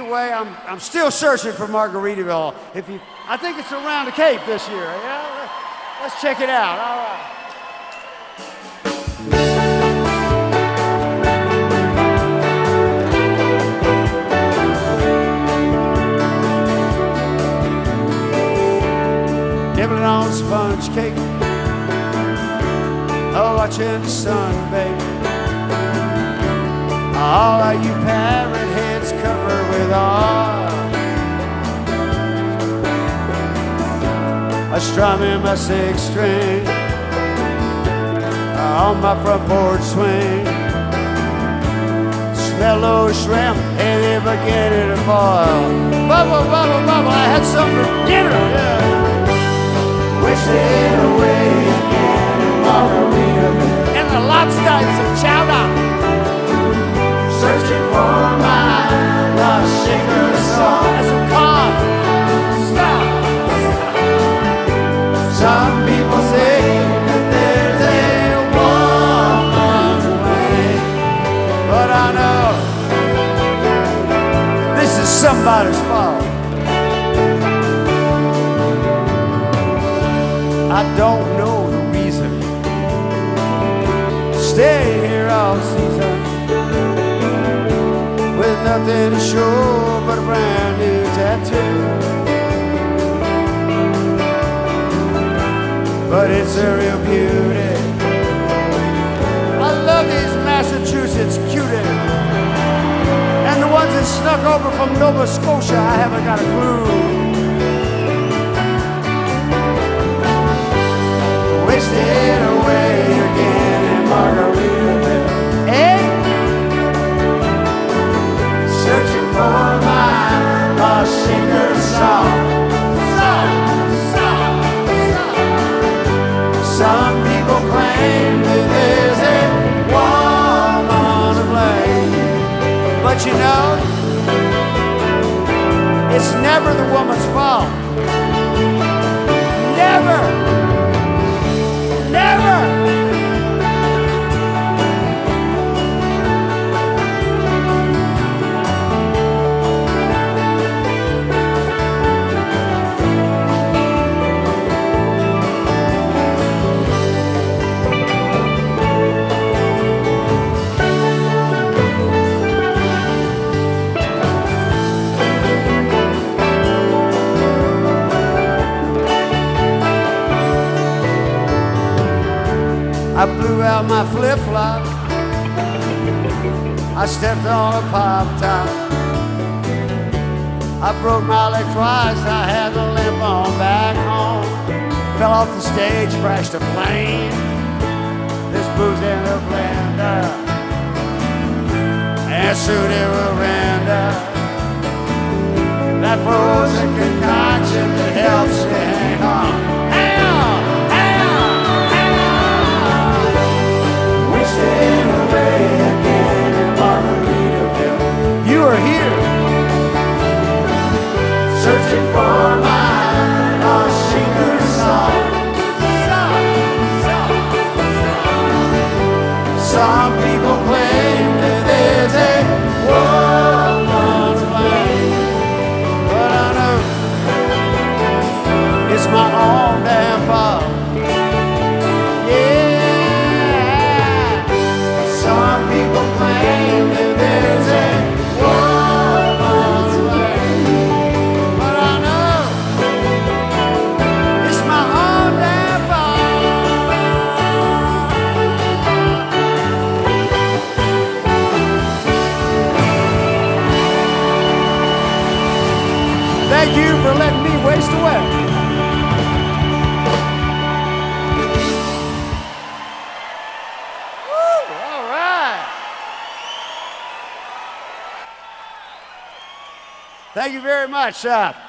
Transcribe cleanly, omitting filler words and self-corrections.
anyway, I'm still searching for Margaritaville. I think it's around the Cape this year. Yeah, let's check it out. All right. Nibbling on sponge cake, watching the sun, baby. All of you parrot heads covered with oil, strumming my six string on my front porch swing. Smell those shrimp and they're beginning to boil. Bubble, bubble, bubble, I had some for dinner, yeah. Wasted away again in Margaritaville, and the lobsters of chowder, searching for my lost shaker song. That's a con. Stop. Some people say that there's a woman's way, but I know this is somebody's fault. I don't know the reason. Stay here all season with nothing to show but a brand new tattoo. But it's a real beauty. I love these Massachusetts cuties, and the ones that snuck over from Nova Scotia, I haven't got a clue. Wasted away again in Margaritaville, eh? Searching for my lost shaker song. Some people claim that there's a woman to blame, but you know, it's never the woman's fault. Never. Never! I blew out my flip-flop, I stepped on a pop-top, I broke my leg twice, I had to limp on back home. Fell off the stage, crashed a plane, this booze in the blender, and soon it will render. That frozen concoction that helps me hang on. Away again in Margaritaville. You are here, searching for my lost shaker song. Some people claim that there's a woman's flame, but I know it's my own damn fault. Thank you for letting me waste away. Woo, all right. Thank you very much.